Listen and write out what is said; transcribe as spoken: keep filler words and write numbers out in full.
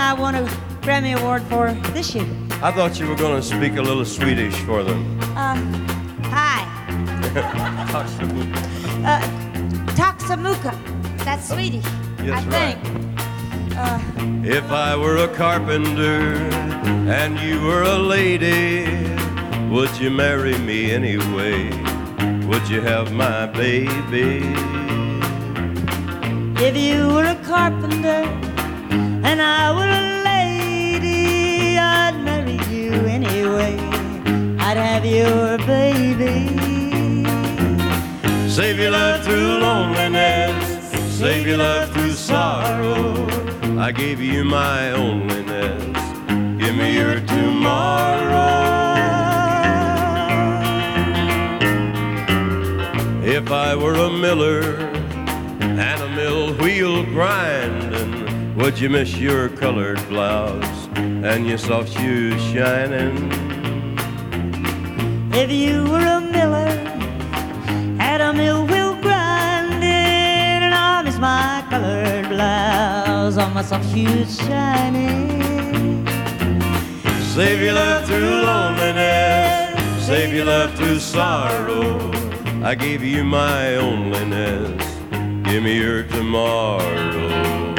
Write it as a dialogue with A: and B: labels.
A: I won a Grammy Award for this year.
B: I thought you were going to speak a little Swedish for them.
A: Uh, hi. uh, Taksamuka. That's Swedish,
B: Yes,
A: I
B: right.
A: think. Uh,
B: If I were a carpenter and you were a lady, would you marry me anyway? Would you have my baby?
A: if you were a carpenter and I were a lady, I'd marry you anyway. I'd have your baby.
B: Save your love through loneliness, save your love through sorrow. I gave you my onlyness, give me your tomorrow. If I were a miller and a mill wheel grinding, would you miss your colored blouse and your soft shoes shining?
A: If you were a miller at a mill wheel grinding, and I miss my colored blouse on my soft shoes shining.
B: Save your love through loneliness, save your love through sorrow. I gave you my onlyness, give me your tomorrow.